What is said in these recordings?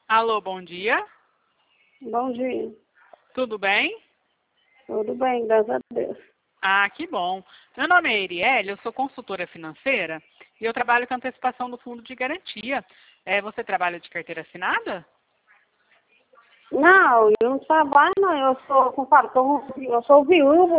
Alô, bom dia. Bom dia. Tudo bem? Tudo bem, graças a Deus. Ah, que bom. Meu nome é Erielle, eu sou consultora financeira e eu trabalho com antecipação do fundo de garantia. Você trabalha de carteira assinada? Não, eu não trabalho, não. Eu sou viúva,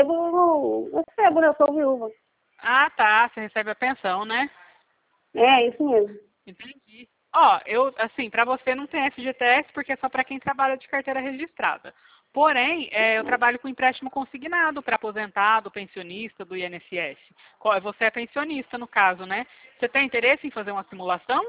eu sou viúva. Ah, tá. Você recebe a pensão, né? É, isso mesmo. Entendi. Ó, assim, para você não tem FGTS porque é só para quem trabalha de carteira registrada. Porém, eu trabalho com empréstimo consignado para aposentado, pensionista do INSS. Você é pensionista, no caso, né? Você tem interesse em fazer uma simulação?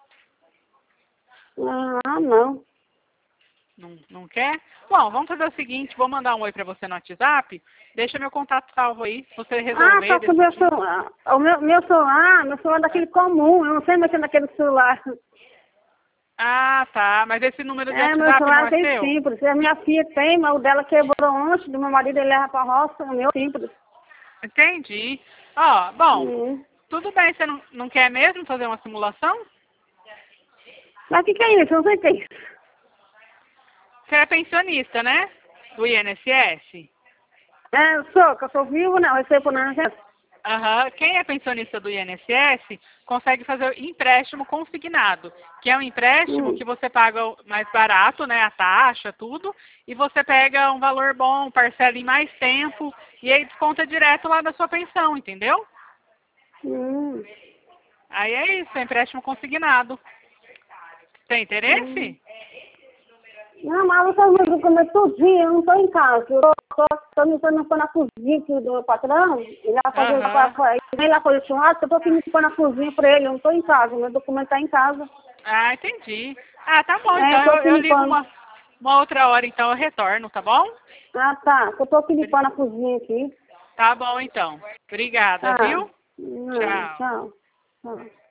Ah, não. Não quer? Bom, vamos fazer o seguinte, vou mandar um oi para você no WhatsApp, deixa meu contato salvo aí, se você Ah, resolver só que o meu decidir. celular, meu celular é daquele comum, eu não sei mexer naquele celular. Ah, tá, mas esse número de É, meu WhatsApp não celular é tem seu? simples. A minha filha tem, mas o dela quebrou ontem, do meu marido ele leva pra roça, o meu simples. Entendi. Ó, bom, Hum. tudo bem, você não quer mesmo fazer uma simulação? Mas o que é isso? Eu não sei o que é isso. Você é pensionista, né? Do INSS? É, que eu sou viúva, não, eu recebo não. Aham. Quem é pensionista do INSS consegue fazer o empréstimo consignado, que é um empréstimo Hum. que você paga mais barato, né, a taxa, tudo, e você pega um valor bom, parcela em mais tempo, e aí desconta direto lá da sua pensão, entendeu? Hum. Aí é isso, é empréstimo consignado. Tem Hum. interesse? Não, mas eu estou comer tudinho, eu não estou em casa. Não estou na cozinha aqui do meu patrão. Ele vai fazer, Aham. ele lá fazer churrasco, eu estou aqui me pôr na cozinha para ele, eu não estou em casa, meu documento está em casa. Ah, entendi. Ah, tá bom, É, eu então estou eu aqui ligo limpando. uma outra hora, então eu retorno, tá bom? Ah, tá, eu estou aqui limpando a cozinha aqui. Tá bom, então. Obrigada, Tá. viu? Não, Tchau. tchau. Tchau.